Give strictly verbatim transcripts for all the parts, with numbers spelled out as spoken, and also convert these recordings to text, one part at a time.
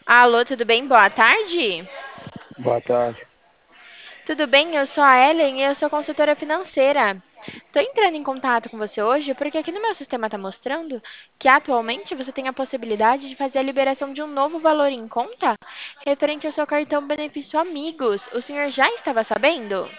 Alô, tudo bem? Boa tarde. Boa tarde. Tudo bem? Eu sou a Ellen e eu sou consultora financeira. Estou entrando em contato com você hoje porque aqui no meu sistema está mostrando que atualmente você tem a possibilidade de fazer a liberação de um novo valor em conta referente ao seu cartão Benefício Amigos. O senhor já estava sabendo?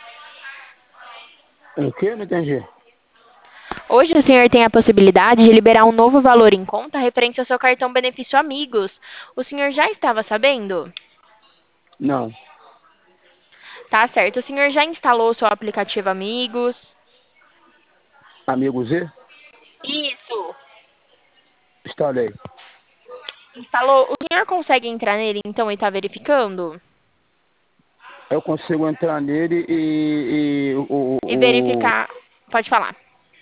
O que? Não entendi. Hoje o senhor tem a possibilidade de liberar um novo valor em conta referente ao seu cartão Benefício Amigos. O senhor já estava sabendo? Não. Tá certo. O senhor já instalou o seu aplicativo Amigos? Amigo Z? Isso. Instalei. Instalou. O senhor consegue entrar nele então e tá verificando? Eu consigo entrar nele e, e o, E o. verificar. Pode falar.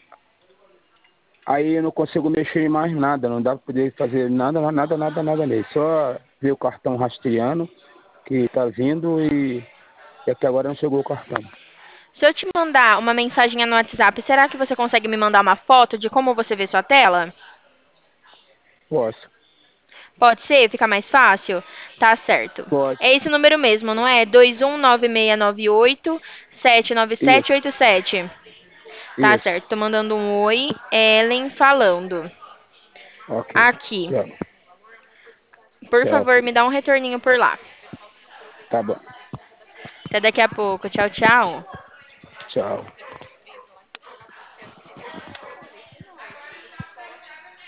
Aí eu não consigo mexer em mais nada. Não dá pra poder fazer nada, nada, nada, nada nele. Só ver o cartão rastreando que tá vindo e, e até agora não chegou o cartão. Se eu te mandar uma mensagem no WhatsApp, será que você consegue me mandar uma foto de como você vê sua tela? Posso. Pode ser? Fica mais fácil? Tá certo. Pode. É esse número mesmo, não é? dois um nove seis nove oito sete nove sete Isso. oito sete. Tá Isso. certo. Tô mandando um oi, Ellen falando. Ok. Aqui. Tchau. Por favor, Certo. me dá um retorninho por lá. Tá bom. Até daqui a pouco. Tchau, tchau. Tchau.